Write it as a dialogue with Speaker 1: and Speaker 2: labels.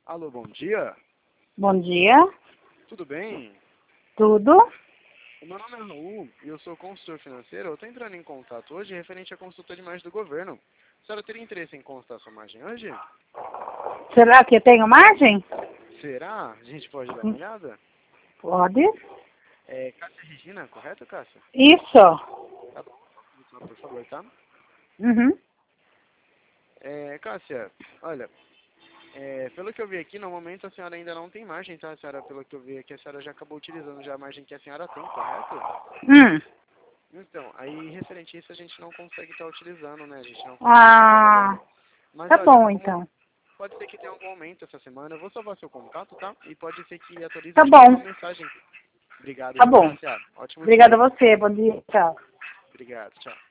Speaker 1: Alô, bom dia.
Speaker 2: Bom dia.
Speaker 1: Tudo bem?
Speaker 2: Tudo?
Speaker 1: O meu nome é Raul e eu sou consultor financeiro. Eu estou entrando em contato hoje referente à consulta de imagem do governo. A senhora teria interesse em consultar sua imagem hoje?
Speaker 2: Será que eu tenho margem?
Speaker 1: Será? A gente pode dar uma olhada?
Speaker 2: Pode.
Speaker 1: É Cássia Regina, correto, Cássia?
Speaker 2: Isso.
Speaker 1: Tá bom, por favor, tá?
Speaker 2: Uhum.
Speaker 1: Cássia, olha, pelo que eu vi aqui, no momento a senhora ainda não tem margem, tá, senhora? Pelo que eu vi aqui, a senhora já acabou utilizando já a margem que a senhora tem, correto?
Speaker 2: Hum.
Speaker 1: Então, aí referente a isso a gente não consegue estar utilizando, né? A gente não consegue estar
Speaker 2: Ah,
Speaker 1: trabalhando. Mas
Speaker 2: tá
Speaker 1: olha,
Speaker 2: bom
Speaker 1: como
Speaker 2: então.
Speaker 1: pode ser que tenha algum aumento essa semana, eu vou salvar seu contato, tá? E pode ser que atualize e
Speaker 2: Tá
Speaker 1: te mande uma
Speaker 2: bom.
Speaker 1: mensagem. Obrigado,
Speaker 2: Tá
Speaker 1: viu,
Speaker 2: bom.
Speaker 1: Cássia? Ótimo
Speaker 2: Obrigada
Speaker 1: dia.
Speaker 2: a você. Bom dia. Tchau.
Speaker 1: Obrigado, tchau.